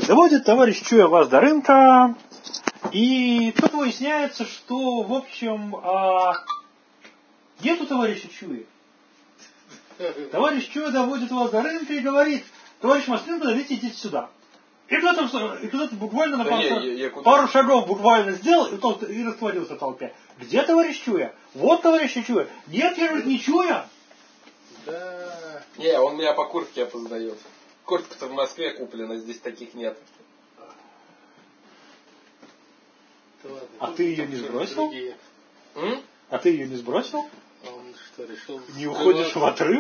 доводит товарищ Чуя вас до рынка, и тут выясняется, что, в общем, нету товарища Чуя. Товарищ Чуя доводит вас до рынка и говорит: товарищ Маслин, подождите, идите сюда. И кто-то буквально на пару шагов буквально сделал и растворился в толпе. Где товарищ Чуя? Вот товарищ Чуя. Нет, я не Чуя. Да. Не, он меня по куртке опознает. Куртка-то в Москве куплена, здесь таких нет. А ты ее не сбросил? А ты ее не сбросил? Он что, решил... Не уходишь в отрыв?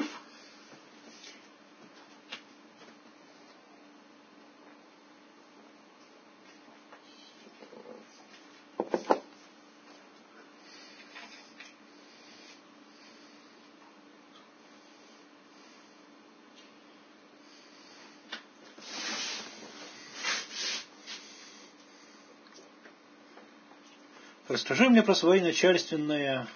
Расскажи мне про свои начальственные...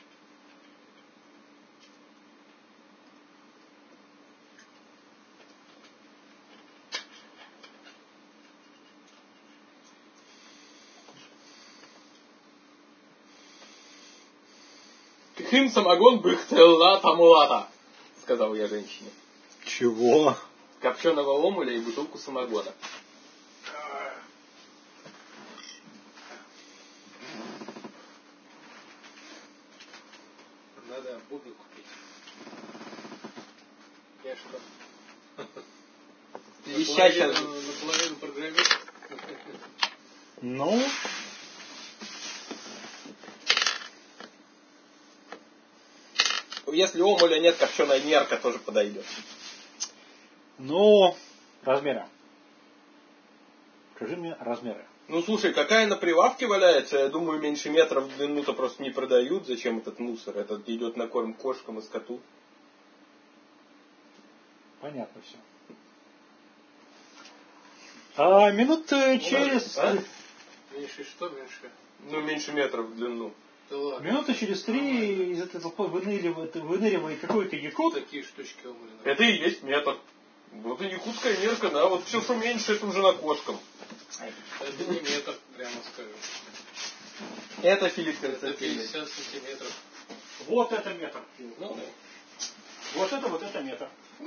Кхим самогон быхтелла тамулата, сказал я женщине. Чего? Копченого омуля и бутылку самогона. Надо бубы купить. Я что? Вещащая... Наполовину программист. Ну... Если омуля нет, копченая нерка тоже подойдет. Ну... Размеры. Скажи мне размеры. Ну слушай, какая на прилавке валяется, я думаю, меньше метра в длину-то просто не продают. Зачем этот мусор? Этот идет на корм кошкам и скоту. Понятно все. Минут через... Меньше что? Меньше? Ну, меньше метра в длину. Да ладно. Минуты через 3 из этого выныривает какой-то якут. Такие штучки омуля. Это и есть метр. Вот и якутская мерка, да. Вот все, что меньше, это уже на кошкам. Это не метр, прямо скажем. Это Филипп Это Константинович. 50 сантиметров. Вот это метр. Ну, да. Вот это метр.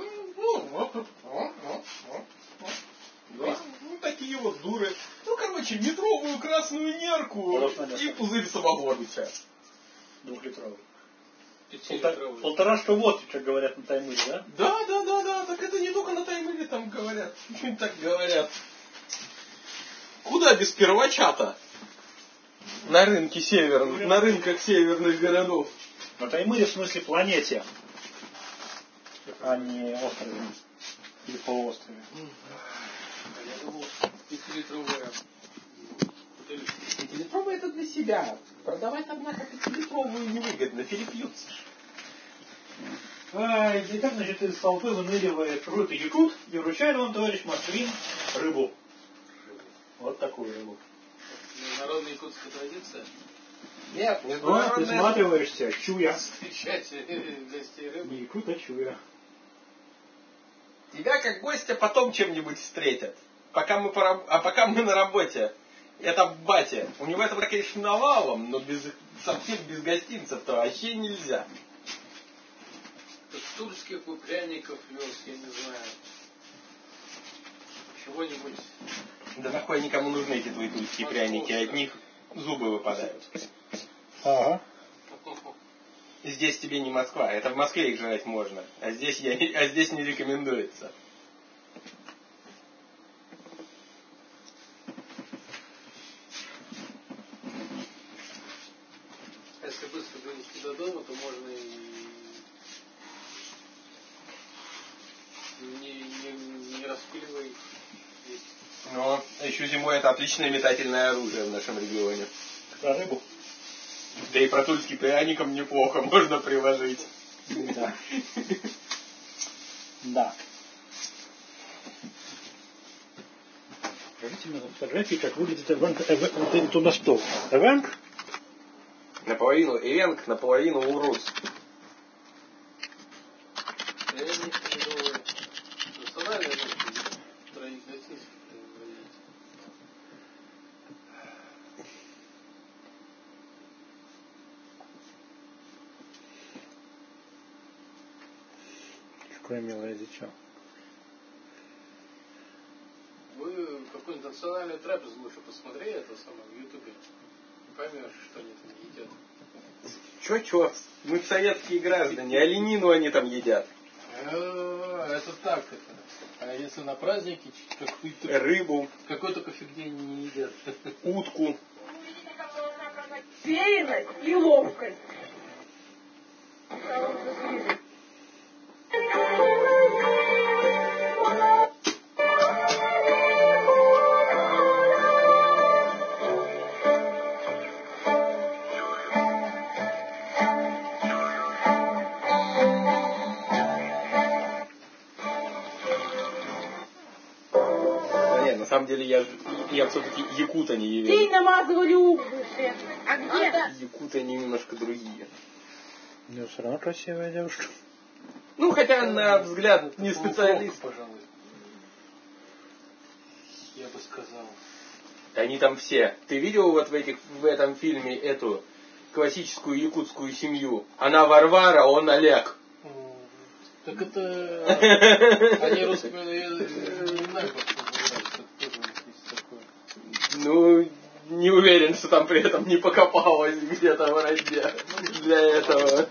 Да. Ну, такие вот дуры. Ну, короче, метровую красную нерку и пузырь самогонча. 2-литровый. 5-литровый. Полторашка водки, как говорят на Таймыре, да? Да. Так это не только на Таймыре там говорят. Почему так говорят? Куда без первача-то? На рынке северных, на рынках северных городов. На Таймыре в смысле планете, а не острове. Или полуострове. Я думал, 5-литровая. 5-литровая это для себя. Продавать, однако, 5-литровую невыгодно, перепьются. И так, значит, из толпы выныривает какой-то якут и вручает вам, товарищ Маслин, рыбу. Вот такую рыбу. Народная якутская традиция. Нет, Ты международная... всматриваешься, Чуя. Встречать гостей рыбы. Не якут, а Чуя. Тебя как гостя потом чем-нибудь встретят. Пока мы на работе. Это батя. У него это, конечно, навалом, но совсем без гостинцев-то вообще нельзя. Тульских пряников вез, я не знаю. Чего-нибудь. Да нахуй никому нужны эти твои тульские пряники, от них зубы выпадают. Ага. Здесь тебе не Москва, это в Москве их жрать можно, а здесь не рекомендуется. А если быстро донести до дома, то можно и не распиливая их. Но еще зимой это отличное метательное оружие в нашем регионе. Про рыбу? Да и про тульский пряником неплохо можно приложить. Да. Да. Покажите мне на фотографии, как выглядит это у нас что? Эвенк? Наполовину эвенк, наполовину урус. Пряники новые. Национальные троих гостиниц. Какое милое дитё. Вы какой-нибудь национальный трапез лучше посмотри, это самое, в Ютубе. Поймешь, что они там едят. Чё? Мы советские граждане, оленину они там едят. Это так это. А если на праздники, Рыбу. какой только фигни не едят. Утку. Уверенность и ловкость. На самом деле я все-таки якута не ел. День намазывали уксусы. А где? Якуты они немножко другие. Ну, все равно красивая девушка. Ну, хотя на взгляд не специалист. Пожалуй. Я бы сказал. Они там все. Ты видел вот в этом фильме эту классическую якутскую семью? Она Варвара, он Олег. Так это... Они русскими, не знаю, как это называется. Это тоже есть такое. Ну, не уверен, что там при этом не покопалось где-то в вражде для этого.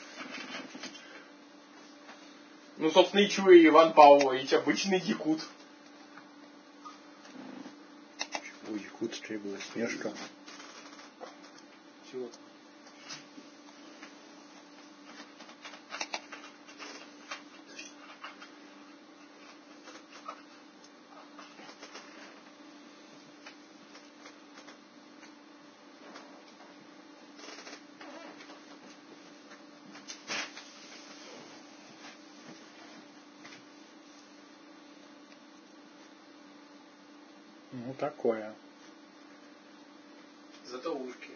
Ну, собственно, и чего и Иван Павлович, обычный якут. У якутской была Снежка. Чего? Ну, такое. Зато ушки.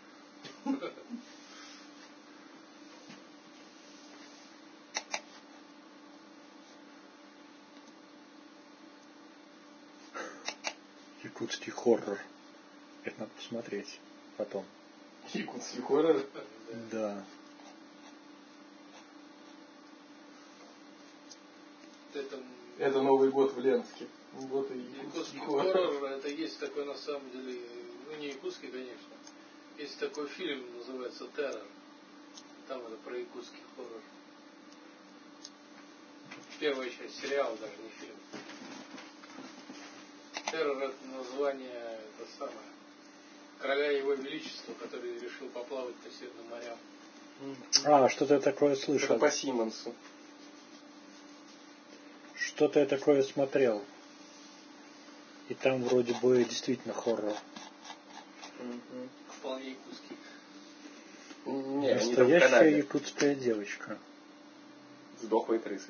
Якутский хоррор. Это надо посмотреть потом. Якутский хоррор? Да. Это Новый год в Ленске. Вот и Якутский хоррор, это есть такой на самом деле, ну не якутский, конечно. Есть такой фильм, называется «Террор». Там это про якутский хоррор. Первая часть, сериал даже, не фильм. «Террор» это название, это самое, короля его величества, который решил поплавать по Северным морям. А, что-то я такое слышал. Это по Симмонсу. Что-то я такое смотрел. И там вроде бы действительно хоррор. Вполне якутский. Не, они там в Настоящая Канаде. якутская девочка. С дохлой крысой.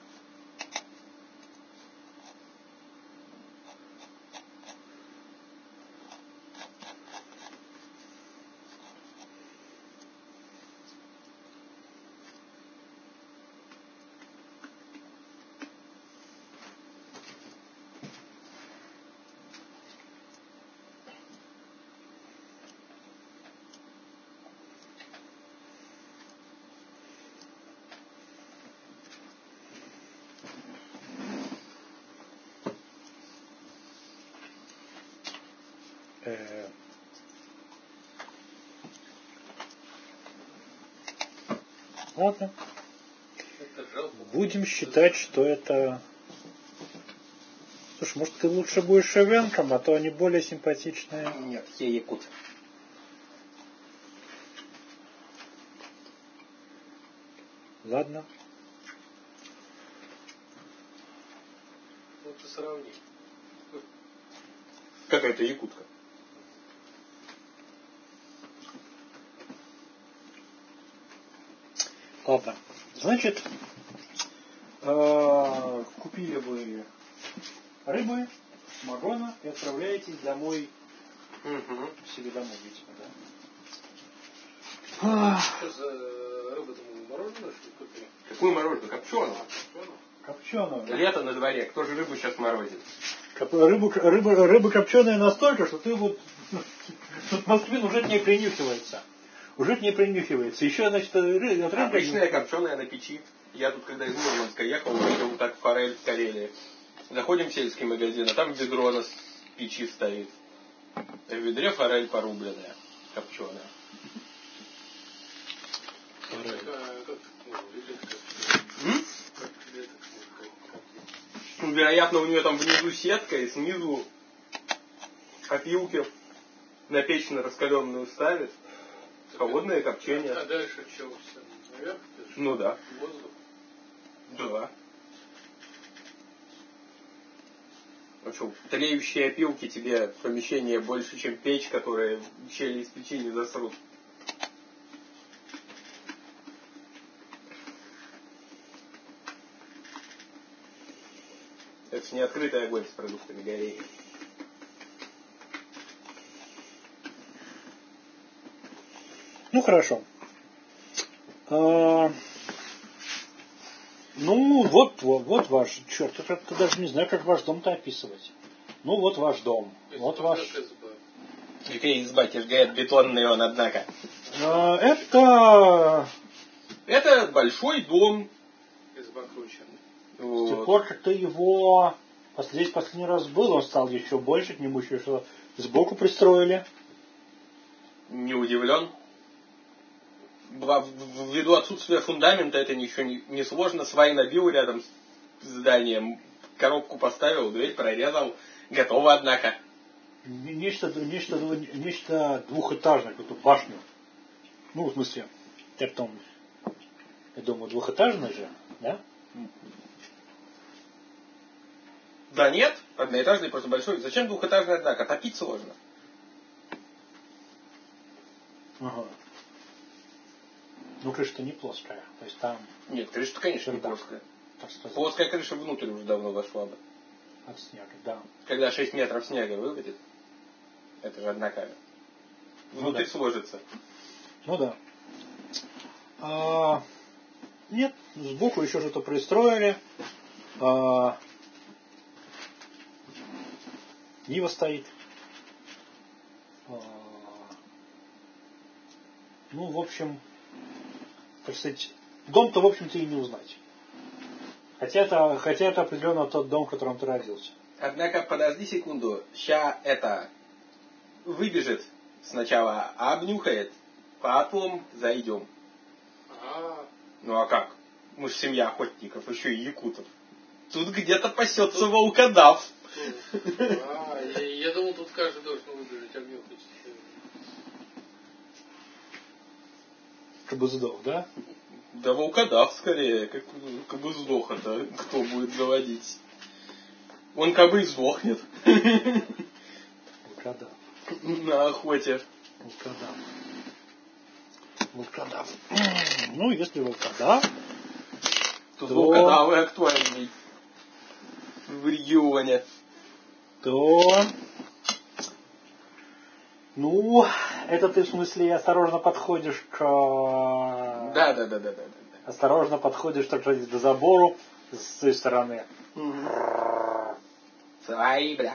Ладно. Это жалко. Будем считать, что это... Слушай, может ты лучше будешь шевенком, а то они более симпатичные. Нет, я якут. Ладно. Ну ты сравни. Какая-то якутка. Ладно. Значит, купили вы рыбы, самогона и отправляетесь домой. Себе домой, видимо, да? Что за рыба там мороженое, что ли, купили? Какую мороженое? Копченую. Копченую. Лето на дворе. Кто же рыбу сейчас морозит? Рыба копченая настолько, что ты вот в Москве уже не принюхивается. уже к ней принюхивается. Еще, значит, от рынка... Обычная копченая на печи. Я тут, когда из Мурманска ехал, увидел так форель в Карелии. Заходим в сельский магазин, а там ведро на печи стоит. В ведре форель порубленная, копченая. Вероятно, у нее там внизу сетка, и снизу опилки на печь на раскаленную ставит. Холодное копчение. А дальше что? Наверх? Ну да. Воздух? Да. Ну что, тлеющие опилки тебе помещение больше, чем печь, которая щели из печи не засрут. Это же не открытый огонь с продуктами горения. Ну, хорошо. Ну, вот ваш, черт, я даже не знаю, как ваш дом-то описывать. Ну, вот ваш дом. Вот ваш... Какая изба, тебе же говорят, бетонный он, однако. Это большой дом. Изба круче. Вот. С тех пор, как ты его здесь последний раз был, он стал еще больше, к нему еще что сбоку пристроили. Не удивлен. Ввиду отсутствия фундамента это ничего не сложно. Свай набил рядом с зданием, коробку поставил, дверь прорезал. Готово, однако. Нечто двухэтажное, какую-то башню. Ну, в смысле, я думаю, двухэтажное же, да? Да нет, одноэтажный, просто большой. Зачем двухэтажный, однако? Топить сложно. Ага. Ну, крыша-то не плоская. То есть там... Нет, крыша-то, конечно, не плоская. Так Плоская крыша внутрь уже давно вошла бы. От снега, да. Когда 6 метров снега выпадет, это же однако внутрь сложится. Ну да. Нет, сбоку еще что-то пристроили. Нива стоит. Ну, в общем, так сказать, дом-то, в общем-то, и не узнать. Хотя это определенно тот дом, в котором ты родился. Однако, подожди секунду. Ща это выбежит сначала, обнюхает, потом зайдем. Ну а как? Мы же семья охотников, еще и якутов. Тут где-то пасется волкодав. Я думал, тут каждый должен выбежать, обнюхать. Как бы сдох, да? Да волкодав скорее, как бы сдох-то, кто будет заводить. Он как бы и сдохнет. Волкодав. На охоте. Волкодав. Ну, если волкодав, то волкодавы актуальны в регионе. То... Ну, это ты в смысле осторожно подходишь к... Да. Осторожно подходишь, так сказать, до забору с той стороны. Свои, бля.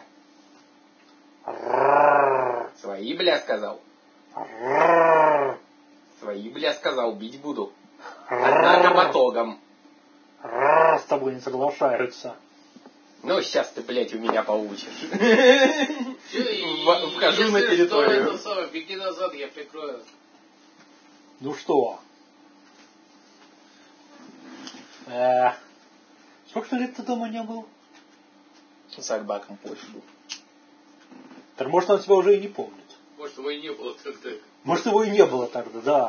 Свои, бля, сказал. Свои, бля, сказал, бить буду. Однако ботогом. С тобой не соглашаются. Ну, сейчас ты, блядь, у меня получишь. Вхожу на территорию. Беги назад, я прикрою. Ну что? Сколько лет ты дома не был? С Альбаком больше. Так может он тебя уже и не помнит. Может его и не было тогда. Может его и не было тогда, да.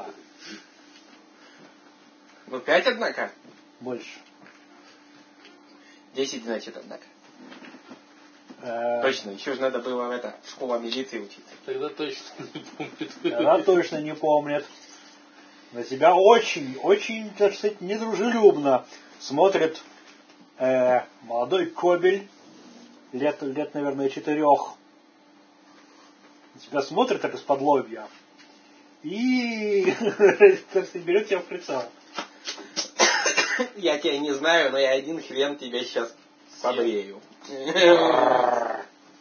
Ну 5, однако. Больше. 10, значит, однако. Точно, еще же надо было в школу милиции учиться. Тогда точно не помнит. Тогда точно не помнит. На тебя очень, так сказать, недружелюбно смотрит молодой кобель, лет, наверное, 4. На тебя смотрит так из-под лобья. И берет тебя в прицел. Я тебя не знаю, но я один хрен тебя сейчас побрею.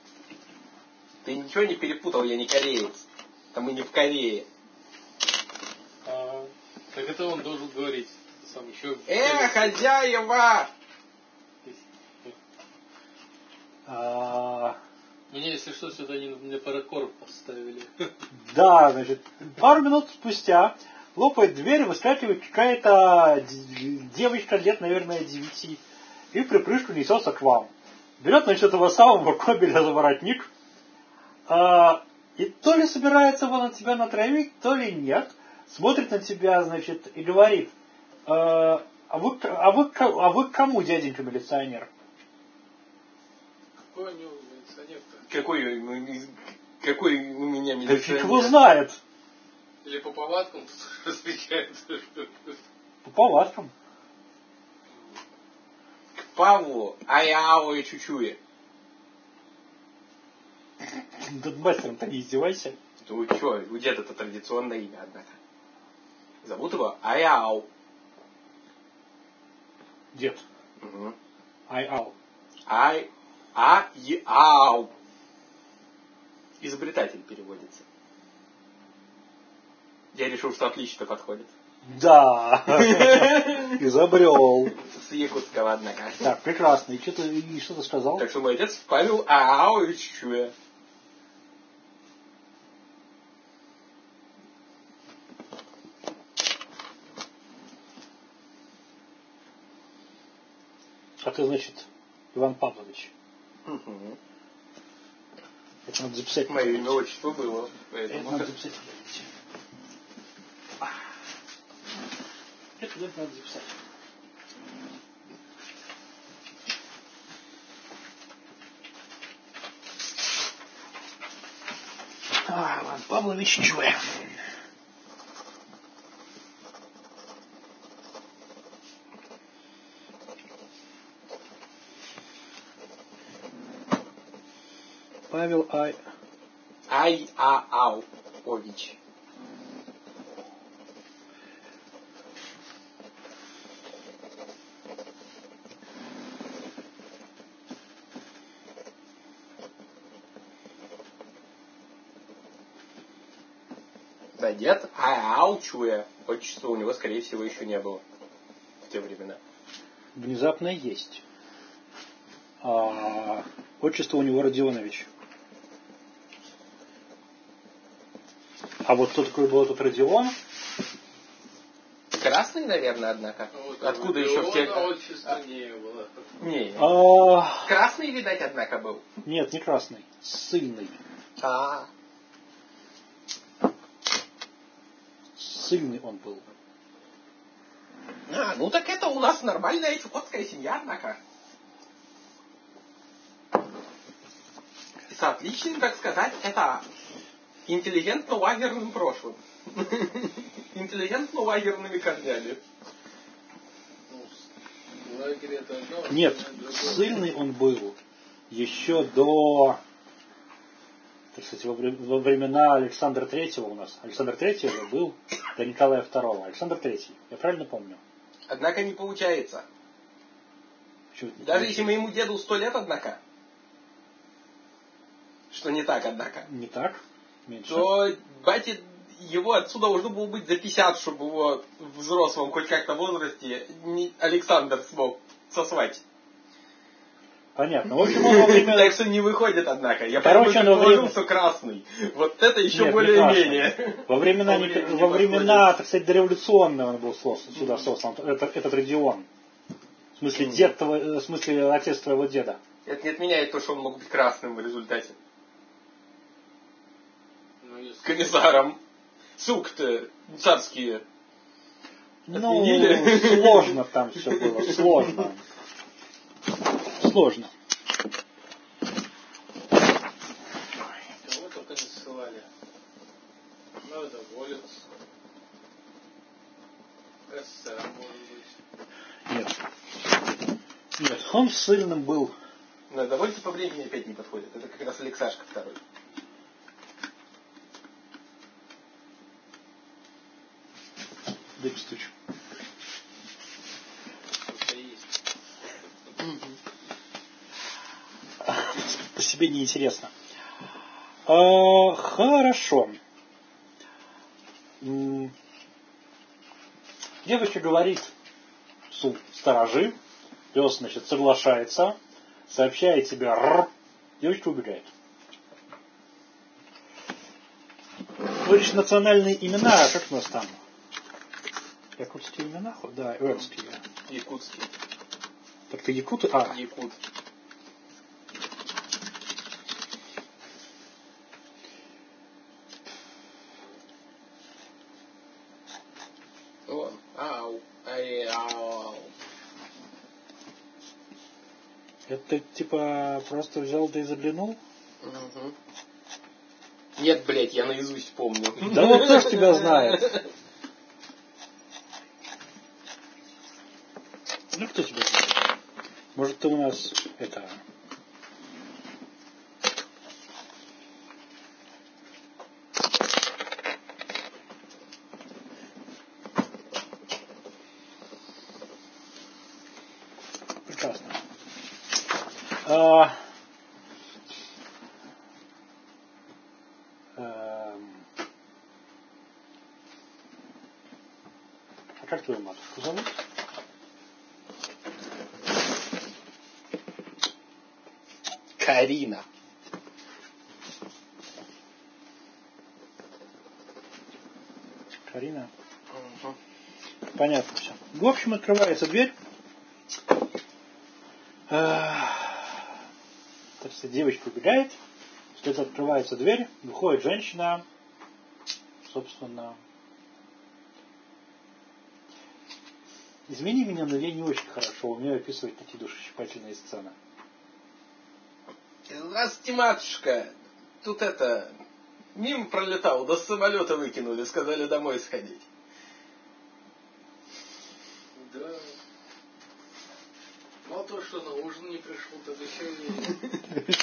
Ты ничего не перепутал, я не кореец. Там мы не в Корее. Так это он должен говорить. Сам еще... хозяева! Мне, если что, сюда не на паракорд поставили. Да, значит, пару минут спустя лопает дверь, выскакивает какая-то девочка лет, наверное, 9, и в припрыжку несется к вам. Берет, значит, этого самого Кобеля за воротник, и то ли собирается он на тебя натравить, то ли нет, смотрит на тебя, значит, и говорит: а вы к кому, дяденька милиционер? Какой у него милиционер-то? Какой у меня Да милиционер? фиг его знает. Или по повадкам различается? По повадкам. К Павлу, Аяо и Чучуе. Да мастером-то не издевайся. Ну что, у деда-то традиционное имя, однако. Зовут его Аяо. Дед. Угу. Ай-ау. Аяо. Изобретатель переводится. Я решил, что отлично подходит. Да. Изобрел. С якутского, однако. Так, прекрасно. И что ты сказал? Так что мой отец Павел Ааович Чуя. А ты, значит, Иван Павлович. Угу. Это надо записать. Мое имя, отчество было. Это надо записать. Это надо записать. Иван Павлович Чуя. Павел Ай-а-ау-ович. Да, дед Ай-ау Чуя. Отчества у него, скорее всего, еще не было в те времена. Внезапно есть. Отчество у него Родионович. А вот кто такой был этот Родион? Красный, наверное, однако. Вот, откуда еще в те... отчества не было. Не. Красный, видать, однако, был. Нет, не красный. Сыльный. Сыльный он был. Ну так это у нас нормальная чукотская семья, однако. С отличным, так сказать, это интеллигентно-лагерным прошлым. Интеллигентно-лагерными корнями. Нет, сыльный он был еще до, так сказать, во времена Александра Третьего у нас. Александр Третий уже был до Николая Второго. Александр Третий, я правильно помню? Однако не получается. Даже если моему деду 100 лет, однако. Что не так, однако. Не так? Меньше. То бате его отсюда должно было быть за 50, чтобы его в взрослом хоть как-то возрасте Александр смог сосвать. Понятно. В общем, он во время... Так что не выходит, однако. Я Короче, он во время... что красный. Вот это еще более-менее. Во времена, так сказать, дореволюционные он был сюда сослан. Этот Родион. В смысле, в смысле, отец твоего деда. Это не отменяет то, что он мог быть красным в результате. Комиссаром. Сук-то царские. Отменили. Сложно там все было. Сложно. Кого только не ссылали. Народоволец. СССР, может быть. Нет, он сыльным был. Народовольцы по времени опять не подходит. Это как раз Алексашка второй. Дай постучу. По себе неинтересно. Хорошо. Девочка говорит псу «сторожи». Пес, значит, соглашается, сообщает себе «рррр». Девочка убегает. Говоришь, национальные имена, а как у нас там? Якутские имена? Да, ирские. Якутские. Так ты якуты? Якут. Ау. Ау. Это типа просто взял да и заглянул? Угу. Нет, блядь, я наизусть помню. Да вот кто ж тебя знает? Ну кто тебя знает? Может ты у нас это... Прекрасно. А как твою матушку зовут? Карина. Карина? Угу. Понятно все. В общем, открывается дверь. Так что девочка убегает. Вслед открывается дверь. Выходит женщина. Собственно... Извини меня, но я не очень хорошо умею описывать такие душещипательные сцены. Здравствуйте, матушка. Тут мимо пролетал, да с самолета выкинули, сказали домой сходить. Да. Мало того, что на ужин не пришел, так еще и...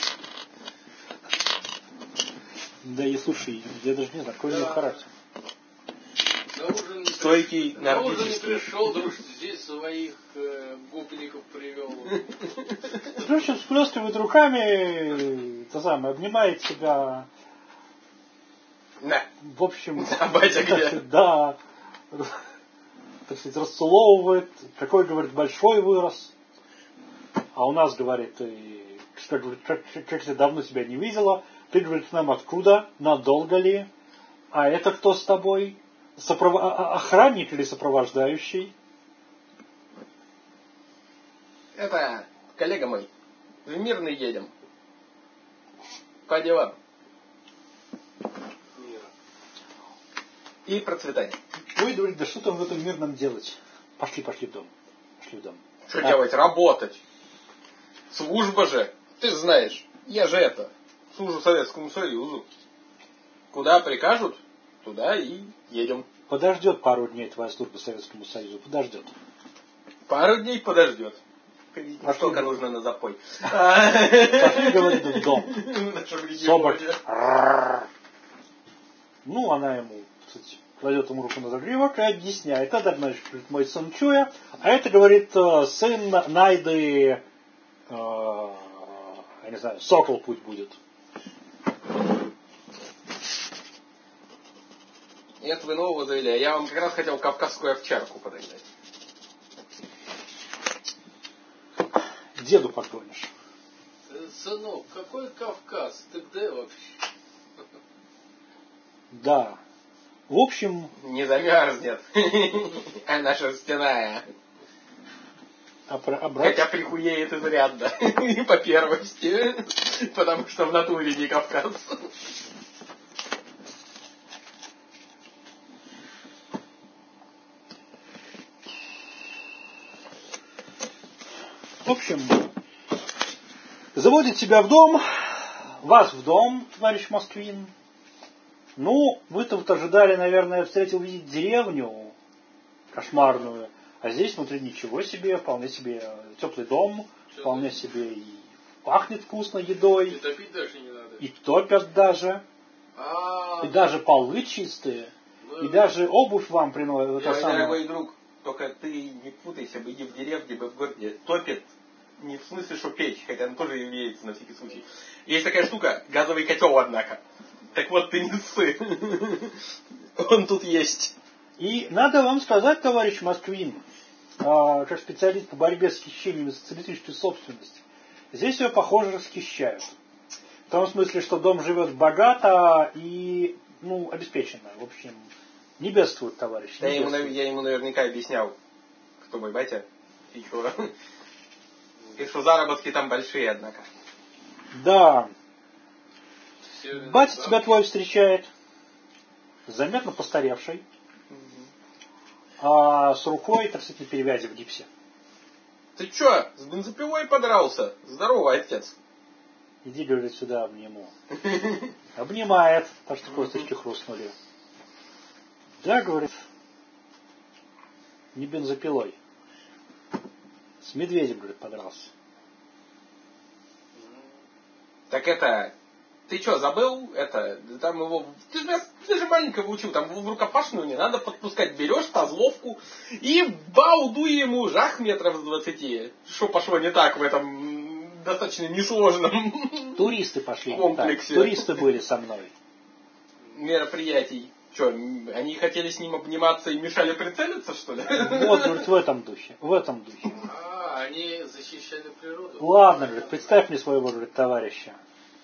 Да и слушай, я даже не знаю, какой у него характер. На ужин не Стойкий, на ужин не нордический. пришел, друг, здесь своих гопников привел. Женщина всплескивает руками, то самое, обнимает себя. На. В общем, А батя где? Да. Так сказать, расцеловывает. Какой, говорит, большой вырос. А у нас, говорит, как я давно тебя не видела. Ты, говорит, к нам откуда? Надолго ли? А это кто с тобой? Охранник или сопровождающий? Это коллега мой. В Мирный едем. По делам. И процветание. Ой, говорит, да что там в этом мирном делать? Пошли в дом. Пошли в дом. Что делать? Работать. Служба же. Ты же знаешь. Я же служу Советскому Союзу. Куда прикажут, туда и едем. Подождет пару дней твоя служба Советскому Союзу. Подождет. Пару дней подождет. А Сколько нужно на запой? Пошли, говорит, в дом. Собак. Ну, она ему, кстати, кладет ему руку на загривок и объясняет. Это, значит, мой сын Чуя. А это, говорит, сын Найды, я не знаю, Сокол путь будет. Нет, вы нового завели, а я вам как раз хотел кавказскую овчарку подогнать. Деду погонишь. Сынок, какой Кавказ? Ты где вообще? Да. В общем... Не замерзнет. Она шерстяная. Хотя прихуеет изрядно. По первости. Потому что в натуре не Кавказ. В общем, заводит тебя в дом, вас в дом, товарищ Москвин. Ну, вы-то вот ожидали, наверное, увидеть деревню кошмарную, а здесь внутри ничего себе, вполне себе теплый дом, вполне себе и пахнет вкусно едой. И топить даже не надо. И топят даже. И даже полы чистые. И даже обувь вам приносят. Мой дорогой друг, только ты не путайся, иди в деревне, в городе. Топит не в смысле, что печь, хотя она тоже имеется на всякий случай. Есть такая штука, газовый котел, однако. Так вот, ты не ссы. Он тут есть. И надо вам сказать, товарищ Москвин, как специалист по борьбе с хищениями социалистической собственности, здесь ее, похоже, расхищают. В том смысле, что дом живет богато и, обеспеченно. В общем, не бедствует, товарищ. Я ему наверняка объяснял, кто мой батя, и что заработки там большие, однако. Да. Батя тебя твой встречает, заметно постаревший, с рукой, так сказать, на перевязи в гипсе. Ты чё, с бензопилой подрался? Здорово, отец. Иди, говорит, сюда обниму. Обнимает, так что косточки хрустнули. Да, говорит, не бензопилой. С медведем, говорит, подрался. Так ты что, забыл? Там его... Ты же маленького учил, там в рукопашную не надо подпускать. Берешь козловку и балдуй ему жах метров с 20. Что пошло не так в этом достаточно несложном туристы пошли комплексе. Туристы были со мной. Мероприятий. Что, они хотели с ним обниматься и мешали прицелиться, что ли? Вот, говорит, в этом духе. Они защищали природу. Ладно, говорит, представь мне своего, говорит, товарища.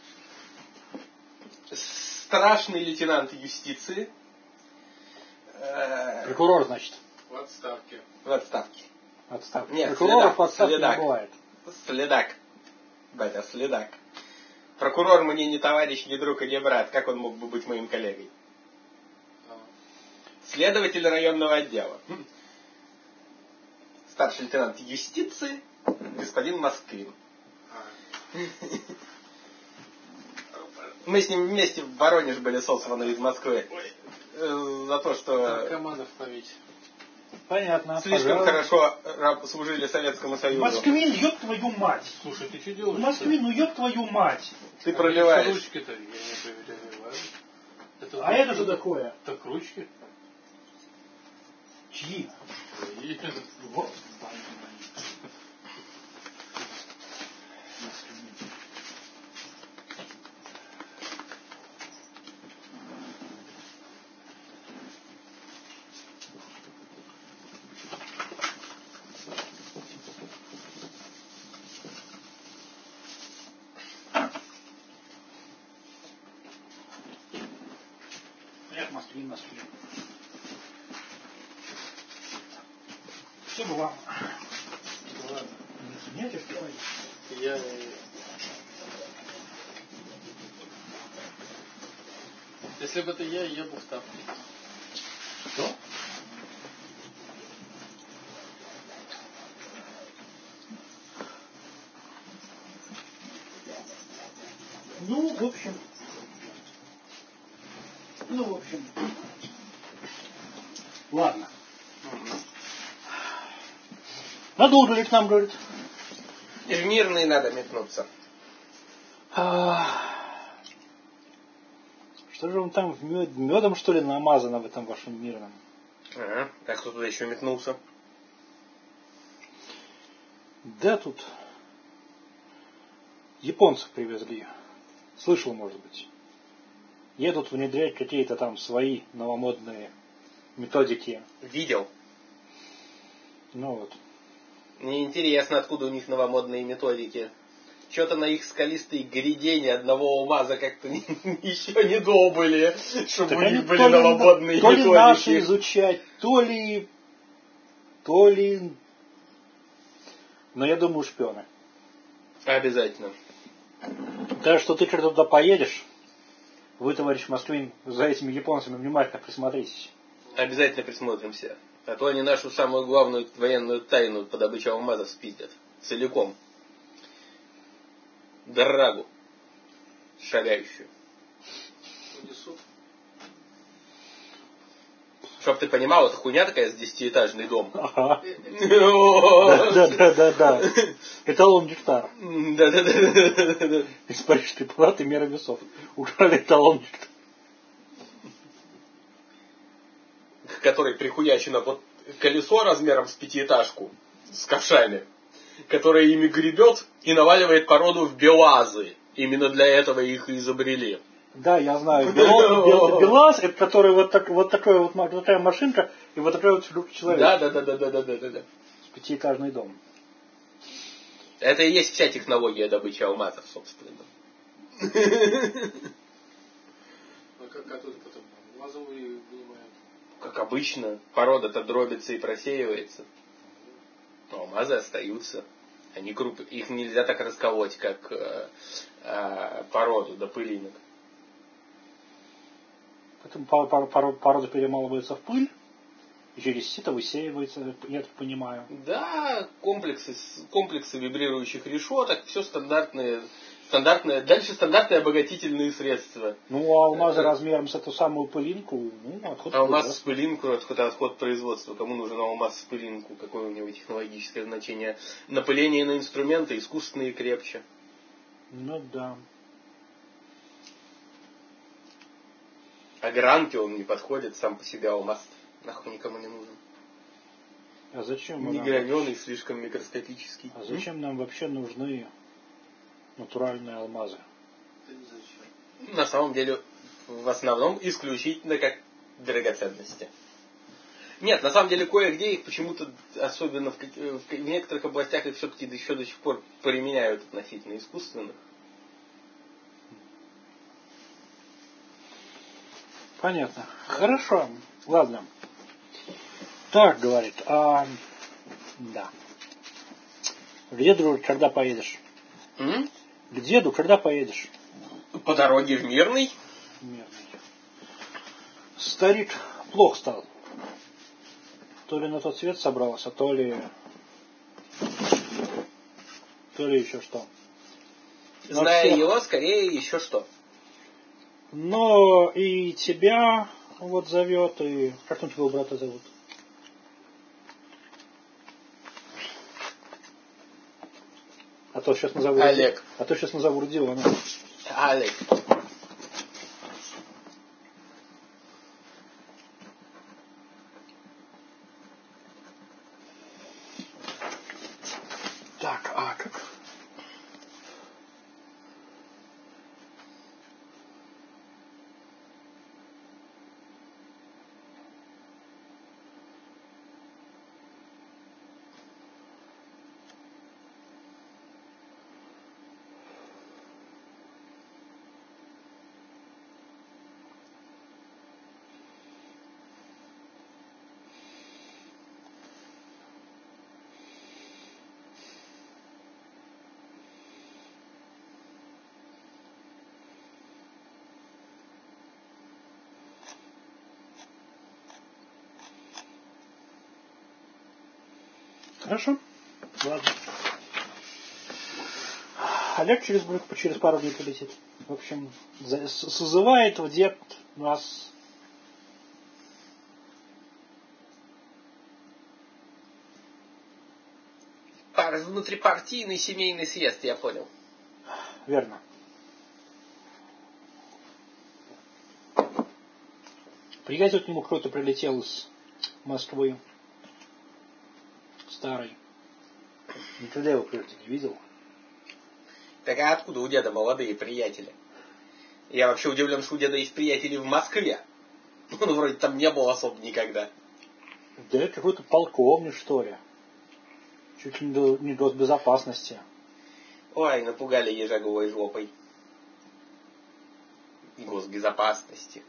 Страшный лейтенант юстиции. Прокурор, значит. В отставке. Нет, прокуроров в отставке не бывает. Следак. Батя, следак. Прокурор мне не товарищ, не друг и не брат. Как он мог бы быть моим коллегой? Следователь районного отдела. Старший лейтенант юстиции, господин Москвин. Мы с ним вместе в Воронеж были сосланы из Москвы. За то, что... Наркоманов ловить. Понятно. Слишком хорошо служили Советскому Союзу. Москвин, ёб твою мать. Слушай, ты что делаешь? Москвин, ёб твою мать. Ты проливаешь. Ручки-то я не проверяю. Это что такое? Так ручки. Чьи? Вот. Москвин. Все бы вам. Ладно. Не сумеете вставать? Если бы это я бы в тапке. Что? В общем. Ладно. Надолго ли к нам, говорит? И в мирный надо метнуться. Что же он там медом, что ли, намазано в этом вашем мирном? Ага. А кто туда еще метнулся? Да тут японцев привезли. Слышал, может быть. Едут внедрять какие-то там свои новомодные методики. Видел. Вот. Мне интересно, откуда у них новомодные методики. Что-то на их скалистой гряде ни одного УАЗа как-то еще не добыли, чтобы у них были новомодные методики. То ли наши изучать, то ли... Но я думаю, шпионы. Обязательно. Так что ты когда туда поедешь, вы, товарищ Москвин, за этими японцами внимательно присмотритесь. Обязательно присмотримся. А то они нашу самую главную военную тайну по добыче алмазов спиздят. Целиком. Драгу. Шагающую. Унесут. Чтоб ты понимал, это хуйня такая с 10-этажный дом. Ага. Да. Эталон гектара. Да. Из Парижской палаты мера весов. Украли эталон гектара. Который прихуячено вот колесо размером с 5-этажку. С ковшами. Которое ими гребет и наваливает породу в белазы. Именно для этого их и изобрели. Да, я знаю. БелАЗ, это который вот такая машинка и вот такой вот человек. Да. Пятиэтажный дом. Это и есть вся технология добычи алмазов, собственно. А как оттуда потом алмазовые вынимают? Как обычно, порода-то дробится и просеивается. Но алмазы остаются. Они их нельзя так расколоть, как породу до пылинок. Потом порода перемалывается в пыль, и через сито высеивается, я так понимаю. Да, комплексы вибрирующих решеток, все стандартные, дальше стандартные обогатительные средства. Ну, а алмазы размером с эту самую пылинку, отход алмаз с пылинку, отход производства. Кому нужен алмаз с пылинку? Какое у него технологическое значение? Напыление на инструменты искусственные крепче. Ну да. А гранке он не подходит, сам по себе алмаз нахуй никому не нужен. А зачем? Не граненый, слишком микроскопический. А зачем нам вообще нужны натуральные алмазы? На самом деле, в основном исключительно как драгоценности. Нет, на самом деле кое-где их почему-то, особенно в некоторых областях, их все-таки еще до сих пор применяют относительно искусственных. Понятно. Хорошо. Ладно. Так, говорит. Да. К деду когда поедешь? К деду когда поедешь? По дороге в Мирный. Мирный. Старик плохо стал. То ли на тот свет собрался, то ли еще что. Зная его, скорее еще что. Но и тебя вот зовет, и как там твоего брата зовут? А то сейчас назову. Олег. А то сейчас назову Родиона. Олег. Так, а как? Хорошо. Ладно. Олег через пару дней полетит. В общем, созывает в дед нас. Внутрипартийный семейный съезд, я понял. Верно. Приятель к нему кто-то прилетел из Москвы. Старый. Никогда его прежде не видел. Так а откуда у деда молодые приятели? Я вообще удивлен, что у деда есть приятели в Москве. Он вроде там не был особо никогда. Да какой-то полковник, что ли. Чуть ли не госбезопасности. Ой, напугали ежаговой жопой. Госбезопасности.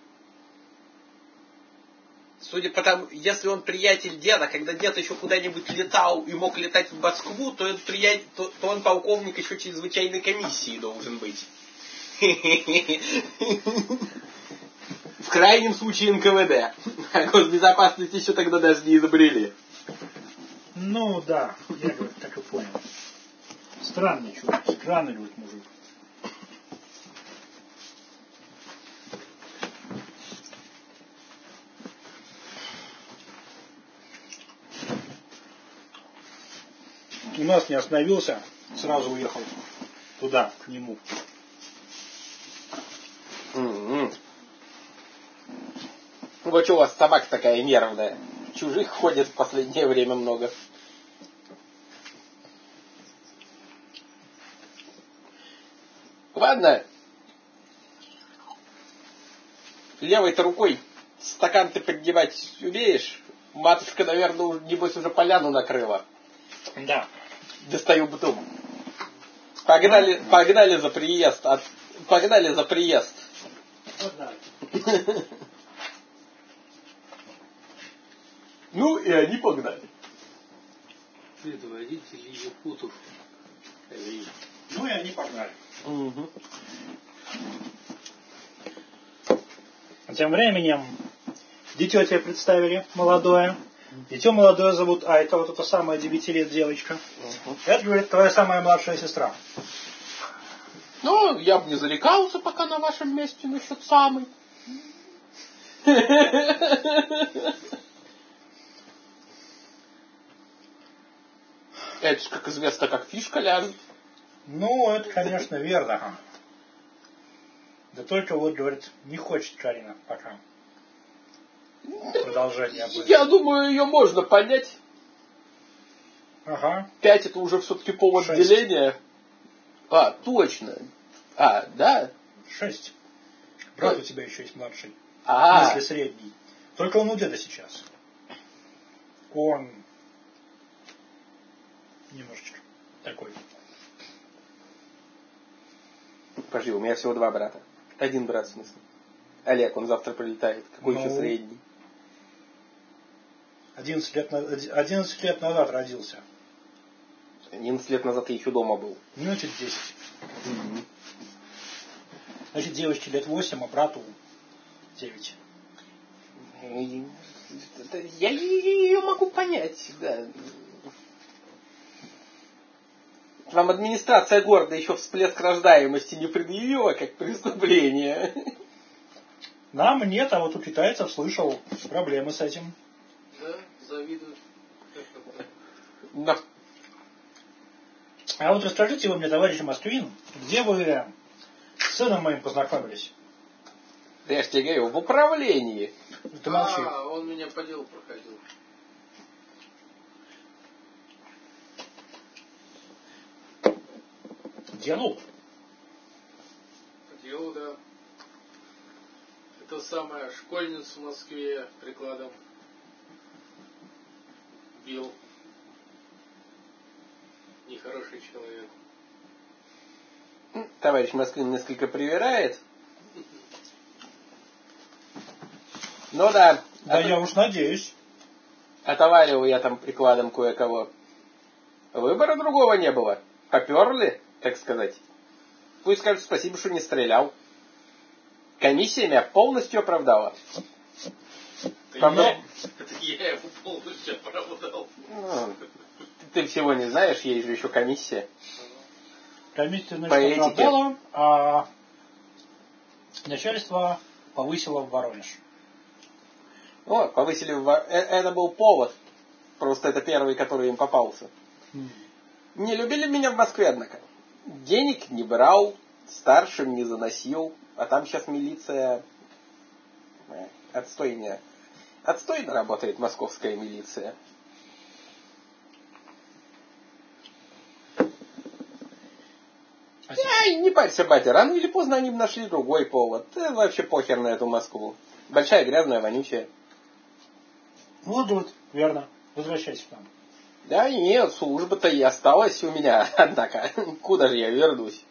Судя по тому, если он приятель деда, когда дед еще куда-нибудь летал и мог летать в Москву, то он полковник еще чрезвычайной комиссии должен быть. В крайнем случае НКВД. А госбезопасность еще тогда даже не изобрели. Ну да, я так и понял. Странный чувак, странный говорит мужик. У нас не остановился, сразу уехал туда, к нему. Вот что у вас собака такая нервная. Чужих ходит в последнее время много. Ладно. Левой-то рукой стакан ты поднимать умеешь? Матушка, наверное, небось уже поляну накрыла. Да. Достаю бутылку. Погнали за приезд. Погнали за приезд. Погнали. Ну, и они погнали. Это водитель Якутов. Ну, и они погнали. Угу. Тем временем дитё тебе представили, молодое. Дитё молодое зовут Айка, вот эта самая 9 лет девочка. Это, говорит, твоя самая младшая сестра. Ну, я бы не зарекался пока на вашем месте насчет самой. Это ж, как известно, как фишка ляжет. Ну, это, конечно, верно. Да только вот, говорит, не хочет Карина пока. Продолжение будет. Я думаю, ее можно понять. Ага. 5 это уже все-таки повод 6. деления. А, точно. А, да? 6. Брат у тебя еще есть младший. А. В смысле средний. Только он у деда сейчас. Он немножечко такой. Подожди, у меня всего 2 брата. 1 брат, в смысле. Олег, он завтра прилетает. Какой еще средний? 11 лет назад родился. 11 лет назад я еще дома был. Ну, значит, 10. Значит, девочке лет 8, а брату 9. Я ее могу понять, да. Вам администрация города еще всплеск рождаемости не предъявила как преступление. Нам нет, а вот у китайцев слышал проблемы с этим. Да, завидую. Да. А вот расскажите вы мне, товарищ Москвин, где вы с сыном моим познакомились? Да я ж тебе говорю, в управлении. Ты молчи. Он меня по делу проходил. Делу? По делу, да. Это самая школьница в Москве прикладом бил. Нехороший человек. Товарищ Москвин несколько привирает. Ну да. Да я уж надеюсь. Отоварил я там прикладом кое-кого. Выбора другого не было. Поперли, так сказать. Пусть скажут спасибо, что не стрелял. Комиссия меня полностью оправдала. Это я его полностью оправдал. Ну, ты всего не знаешь, есть же еще комиссия. Комиссия, значит, оправдала, а начальство повысило в Воронеж. О, повысили в Воронеж. Это был повод. Просто это первый, который им попался. Не любили меня в Москве, однако. Денег не брал, старшим не заносил. А там сейчас милиция... Отстойно работает московская милиция. Не парься, батя, рано или поздно они бы нашли другой повод. Вообще похер на эту Москву. Большая, грязная, вонючая. Вот, верно. Возвращайся к нам. Да нет, служба-то и осталась у меня, однако. Куда же я вернусь?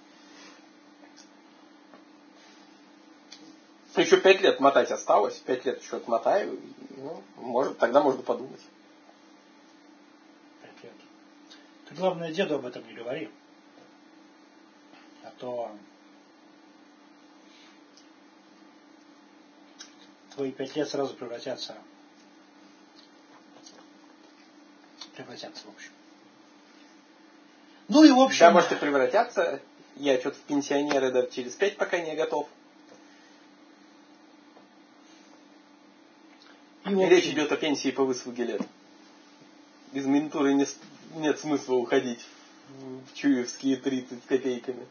Еще 5 лет мотать осталось. 5 лет еще отмотаю. Ну, тогда можно подумать. 5 лет. Ты, главное, деду об этом не говори. А то твои 5 лет сразу превратятся в общем. Ну и в общем... Да, может и превратятся. Я что-то в пенсионеры даже через 5 пока не готов. И речь идет о пенсии по выслуге лет. Из ментуры нет смысла уходить в чуевские 30 копейками.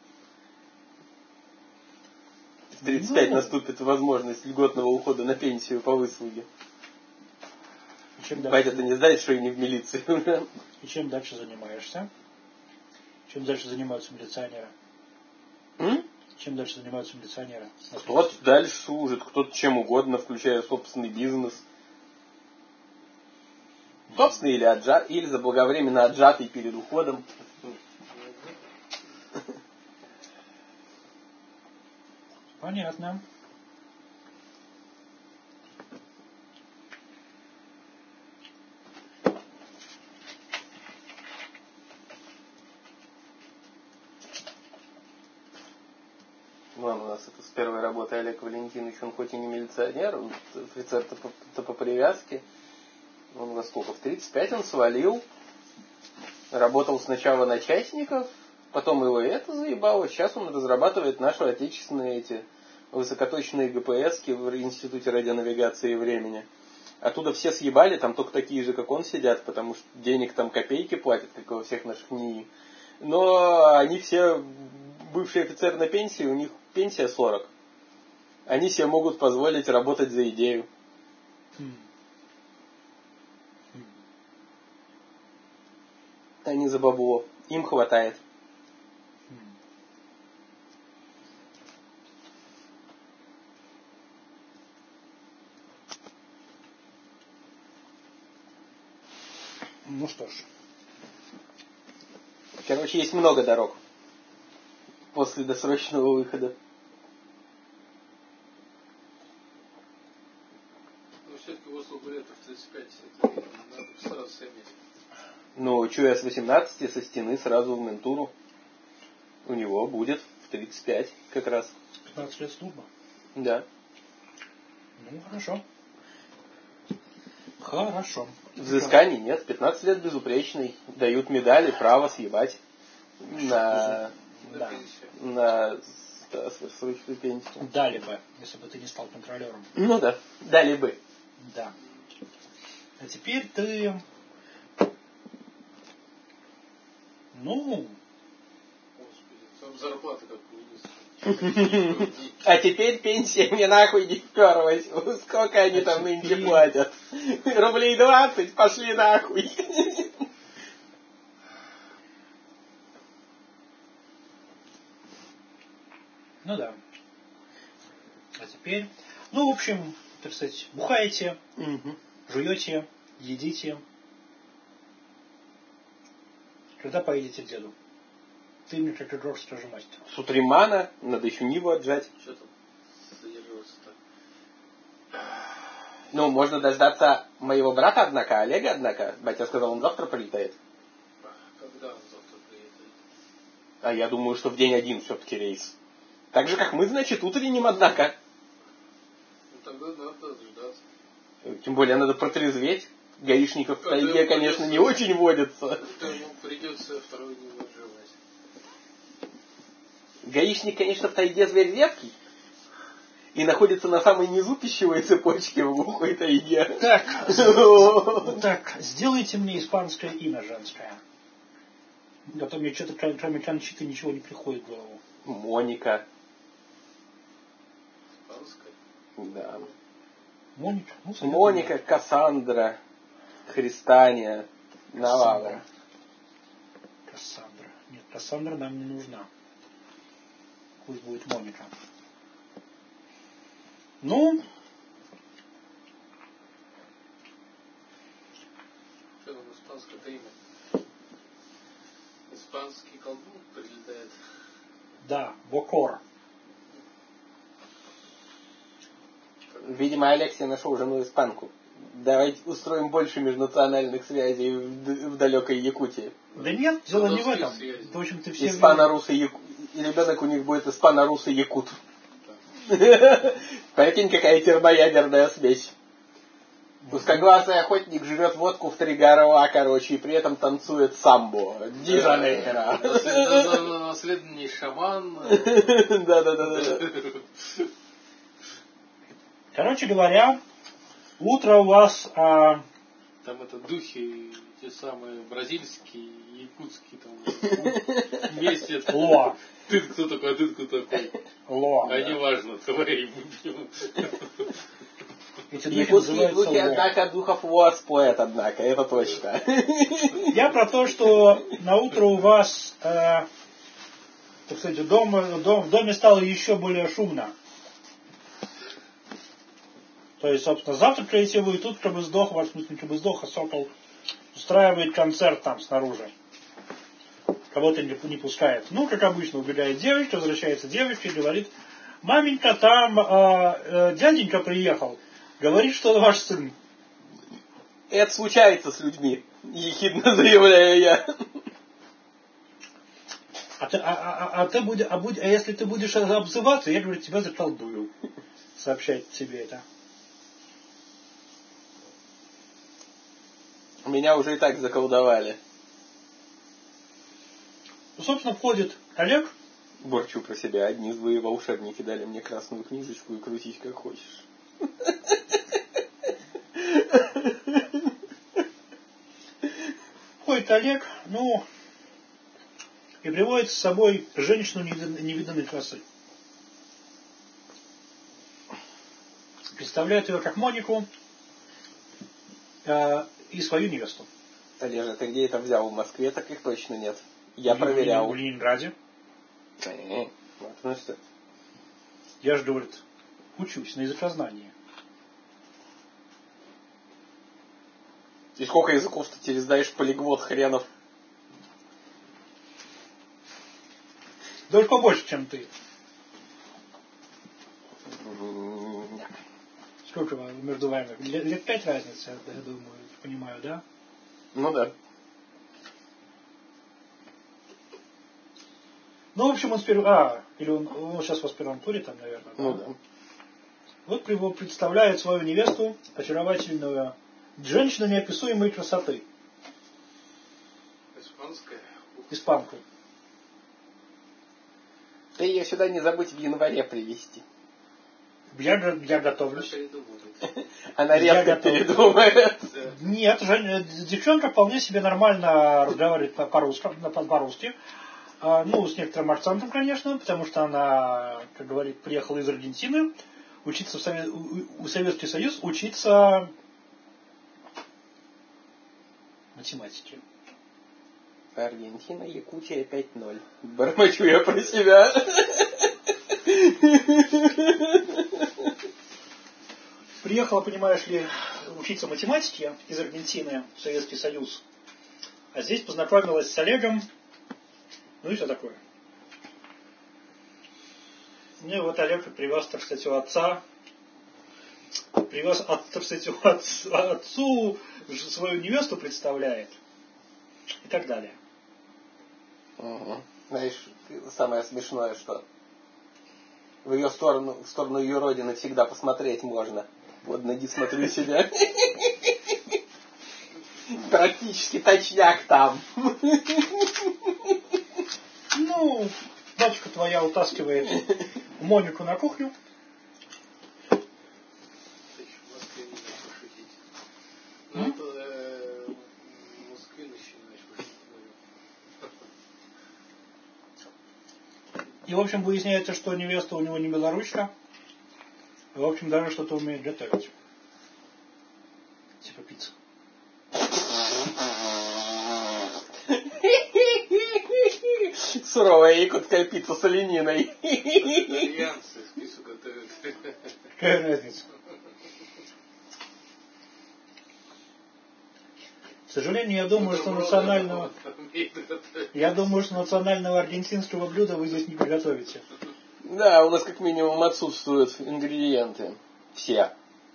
В 35 наступит возможность льготного ухода на пенсию по выслуге. Батя-то не знает, что и не в милиции. И чем дальше занимаешься? Чем дальше занимаются милиционеры? Чем дальше занимаются милиционеры? Кто-то дальше служит, кто-то чем угодно, включая собственный бизнес. Собственный или заблаговременно отжатый перед уходом. Понятно. Ладно, у нас это с первой работы Олег Валентинович, он хоть и не милиционер, он офицер-то по привязке. Он во сколько? В 35 он свалил. Работал сначала на частников, потом его это заебало. Сейчас он разрабатывает наши отечественные эти высокоточные ГПСки в Институте радионавигации и времени. Оттуда все съебали, там только такие же, как он, сидят, потому что денег там копейки платят, как и во всех наших НИИ. Но они все бывшие офицеры на пенсии, у них пенсия 40. Они себе могут позволить работать за идею. А не за бабло. Им хватает. Ну что ж. Короче, есть много дорог после досрочного выхода. Но все-таки после билетов 35 это надо сразу иметь. Ну, что я с 18 со стены сразу в ментуру. У него будет в 35 как раз. 15 лет службы? Да. Ну, хорошо. Хорошо. Взысканий нет. 15 лет безупречный. Дают медали, право съебать. На срочную пенсию. Дали бы, если бы ты не стал контролером. Ну да, дали бы. Да. А теперь ты... Ну... Господи, там зарплата как у А теперь пенсия мне нахуй не вперлась. Сколько они там нынче платят? Рублей 20, пошли нахуй. Ну да. А теперь... Ну, в общем, так сказать, бухаете, жуете, едите. Когда поедете к деду? Ты мне как игрок скажи, мастер. Сутримана, надо еще Ниву отжать. Что там задерживаться-то? Ну, можно дождаться моего брата, однако, Олега, однако. Батя сказал, он завтра прилетает. Когда он завтра приедет? А я думаю, что в день один все-таки рейс. Так же, как мы, значит, утренним, однако. Ну, тогда надо дождаться. Тем более, надо протрезветь. Гаишников в тайге, конечно, не очень водятся. Ему придется второй день отживать. Гаишник, конечно, в тайге зверь редкий. И находится на самой низу пищевой цепочки в глухой тайге. Так, сделайте мне испанское имя женское. А то мне что-то кроме Кончиты ничего не приходит в голову. Моника. Испанское? Да. Моника? Ну, Моника, Кассандра, Христания, Навала. Кассандра. Нет, Кассандра нам не нужна. Пусть будет Моника. Ну, что там испанское-то имя? Испанский колдун прилетает. да, Бокор. Видимо, Алексей нашел жену испанку. Давайте устроим больше межнациональных связей в далекой Якутии. Да нет, дело не в этом. В общем-то, все... Испано-русый якут. И ребенок у них будет испано-русый якут. Прикинь, какая термоядерная смесь. Узкоглазый охотник жрет водку в 3 горла, короче, и при этом танцует самбо. Ди-Жанейро. Наследный шаман. Да. Короче говоря, утро у вас... Там это духи, те самые бразильские, якутские, там вместе. Ло. Ты кто такой, а ты кто такой? Ло. А не важно, твои будем. Эти духи Якутские называются духи, Ло. однако, духов Лос поэт, однако, это точно. Я про то, что на утро у вас так сказать, в доме стало еще более шумно. То есть, собственно, завтрак красивый, и тут, чтобы сдох, в смысле, чтобы сдох, а сокол устраивает концерт там снаружи. Кого-то не пускает. Ну, как обычно, убегает девочка, возвращается девочка и говорит: маменька, там дяденька приехал. Говорит, что ваш сын. Это случается с людьми, ехидно заявляю я. А если ты будешь обзываться, я, говорю, тебя заколдую. Сообщает тебе это. Меня уже и так заколдовали. Ну, собственно, входит Олег. Борчу про себя. Одни злые волшебники дали мне красную книжечку и крутить как хочешь. Входит Олег, ну, и приводит с собой женщину невиданной красы. Представляет ее как Монику и свою невесту. Олежа, ты где это взял? В Москве таких точно нет. Я проверял. В Ленинграде. Ну что? Я же, говорит, учусь на языкознании. И сколько языков ты тебе знаешь, полиглот хренов? Даже побольше, чем ты. Сколько между вами? Лет 5 разницы, я думаю, понимаю, да? Ну да. Ну, в общем, он или он сейчас в аспирантуре там, наверное. Ну да. Да. Вот его представляет свою невесту, очаровательную женщину неописуемой красоты. Испанская. Испанку. Ты ее сюда не забудь в январе привезти. Я готовлюсь. Она резко передумает. Нет, девчонка вполне себе нормально разговаривает по-русски. Ну, с некоторым акцентом, конечно, потому что она, как говорит, приехала из Аргентины учиться в Советский Союз, учиться математике. Аргентина, Якутия 5-0. Бормочу я про себя. Приехала, понимаешь ли, учиться математике из Аргентины в Советский Союз. А здесь познакомилась с Олегом. Ну и все такое. Ну и вот Олег привез, так сказать, у отца. Привез, так сказать, отцу свою невесту представляет. И так далее. Угу. Знаешь, самое смешное, что в ее сторону, в сторону ее родины всегда посмотреть можно. Вот ноги смотрю себя. Практически точняк там. Ну, дочка твоя утаскивает Монику на кухню. И, в общем, выясняется, что невеста у него не белоручка. И, в общем, даже что-то умеет готовить. Типа пиццу. Суровая якутская пицца с олениной. Итальянцы пиццу готовят. Какая разница? К сожалению, я думаю, что национального аргентинского блюда вы здесь не приготовите. Да, у нас как минимум отсутствуют ингредиенты. Все.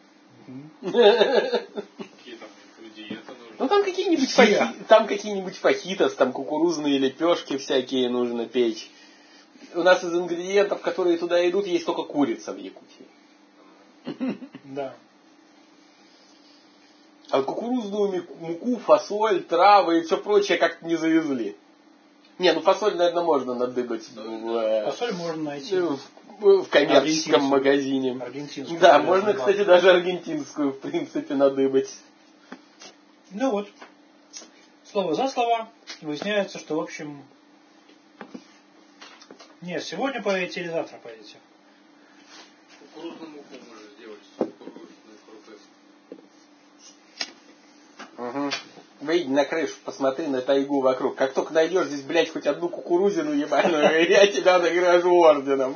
Какие там ингредиенты нужны? Ну там какие-нибудь фахитос, там кукурузные лепешки всякие нужно печь. У нас из ингредиентов, которые туда идут, есть только курица в Якутии. Да. А кукурузную муку, фасоль, травы и все прочее как-то не завезли. Не, ну фасоль, наверное, можно надыбать. Фасоль можно найти. В коммерческом магазине. Аргентинскую. Да, можно, кстати, даже аргентинскую, в принципе, надыбать. Ну вот. Слово за слово. Выясняется, что, в общем... Не, сегодня поедете или завтра поедете? Кукурузную муку можно сделать. Кукурузную крупы. Угу. выйди на крышу, посмотри на тайгу вокруг. Как только найдешь здесь, блядь, хоть одну кукурузину ебаную, я тебя награжу орденом.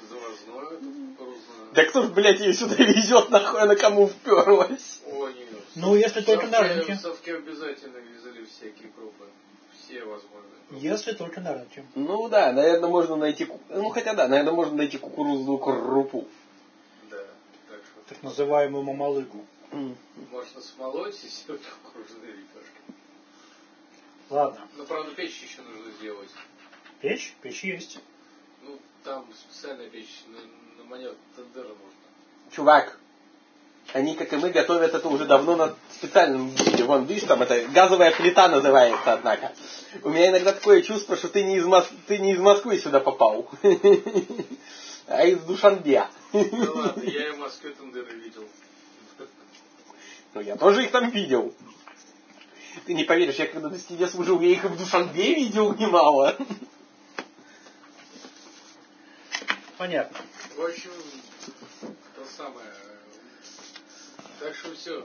Да кто ж, блядь, ее сюда везет, нахуй она кому вперлась? Ну, если только на рынке. В совке обязательно везли всякие крупы. Все возможные. Если только на рынке. Ну да, наверное, можно найти... Ну хотя да, наверное, можно найти кукурузную крупу. Да, так что... Так называемую мамалыгу. Можно смолоть и сделать кукурузные лепешки. Ладно. Но, правда, печь еще нужно сделать. Печь? Печь есть. Ну, там специальная печь на манер тендера нужно. Чувак, они, как и мы, готовят это уже давно на специальном виде. Вон, видишь, там это газовая плита называется, однако. У меня иногда такое чувство, что ты не из Москвы сюда попал, а из Душанбе. Ну ладно, я и в Москве тендеры видел. Ну, я тоже их там видел. Ты не поверишь, я когда на стене служил, я их и в Душанбе видел немало. Понятно. В общем, то самое. Так что все.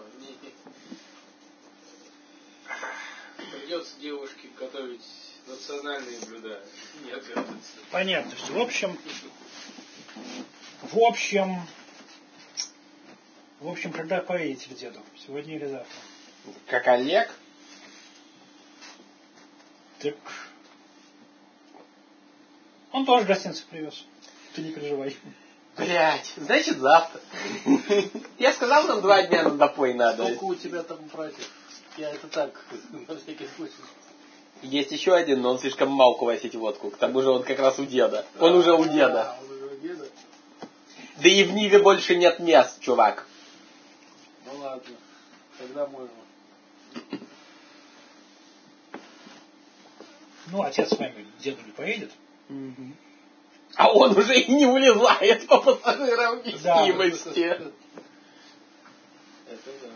Придется девушке готовить национальные блюда. Не отвертаться. Понятно все. В общем, когда поедете к деду? Сегодня или завтра? Как Олег? Так... Он тоже гостинцы привез. Ты не переживай. Блять, значит завтра. Я сказал, нам 2 дня на допой надо. Сколько у тебя там братьев? Я это так, на всякий случай. Есть еще один, но он слишком мал квасить водку. К тому же он как раз у деда. Он уже у деда. Он уже у деда? Да и в Ниве больше нет мест, чувак. Ну ладно, тогда можно. Ну, отец с вами к деду не поедет. А он уже и не улезает по пассажирам вместимости. Это да.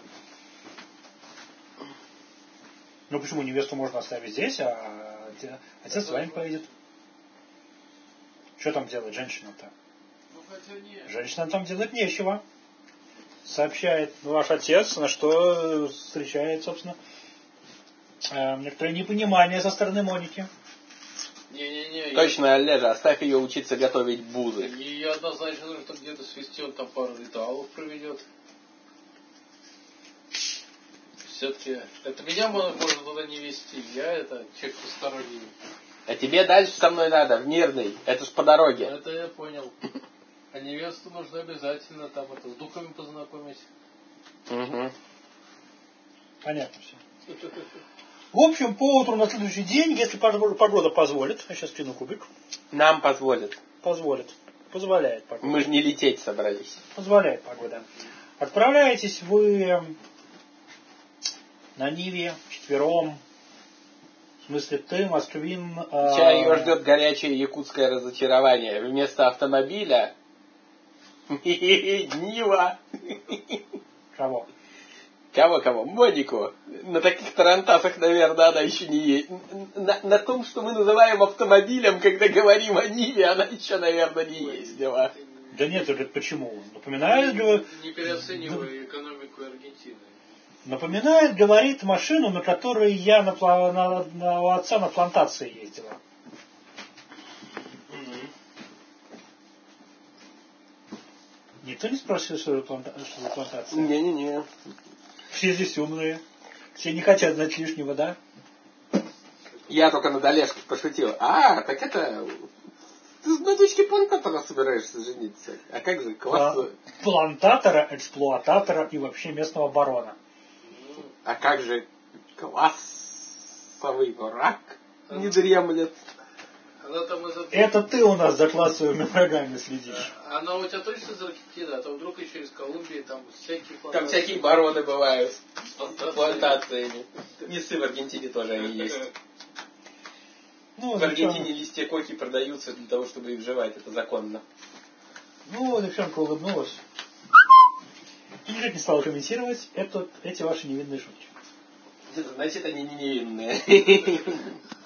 Ну почему невесту можно оставить здесь, а отец с вами поедет? Что там делает женщина-то? Ну хотя нет. Женщина там делать нечего. Сообщает ваш отец, на что встречает, собственно, некоторое непонимание со стороны Моники. Не-не-не. Точно, Олежа, оставь ее учиться готовить бузы. И однозначно нужно, что где-то свести, он там пару ритуалов проведет. Все-таки это меня можно туда не вести. Я это человек посторонний. А тебе дальше со мной надо, в Мирный. Это ж по дороге. Это я понял. А невесту нужно обязательно там это с духами познакомить. Угу. Понятно все. В общем, по утру на следующий день, если погода позволит, я сейчас кину кубик. Нам позволит. Позволит. Позволяет погода. Мы же не лететь собрались. Позволяет погода. Отправляетесь вы на Ниве вчетвером. В смысле, ты, Москвин... Сейчас ее ждет горячее якутское разочарование. Вместо автомобиля... Нива. Кого? Кого? Монику. На таких тарантасах, наверное, она еще не есть. На том, что мы называем автомобилем, когда говорим о Ниве, она еще, наверное, не ездила. Да нет, говорит, почему? Напоминает... Не переоценивай экономику Аргентины. Напоминает, говорит, машину, на которой я у отца на плантации ездила. Никто не спросил, что за плантация? Не-не-не. Все здесь умные. Все не хотят знать лишнего, да? Я только на Олежке пошутил. Так это... Ты на дочке плантатора собираешься жениться. А как же класс... Плантатора, эксплуататора и вообще местного барона. А как же классовый враг не дремлет? Это ты у нас за классовыми врагами следишь. Она у тебя точно из Аргентины, а то вдруг еще из Колумбии, там всякие плантации. Там всякие бароны бывают с плантациями. Несы в Аргентине тоже они есть. В Аргентине листья коки продаются для того, чтобы их жевать. Это законно. Ну, девчонка улыбнулась. И никак не стала комментировать эти ваши невинные шутки. Значит, они не невинные.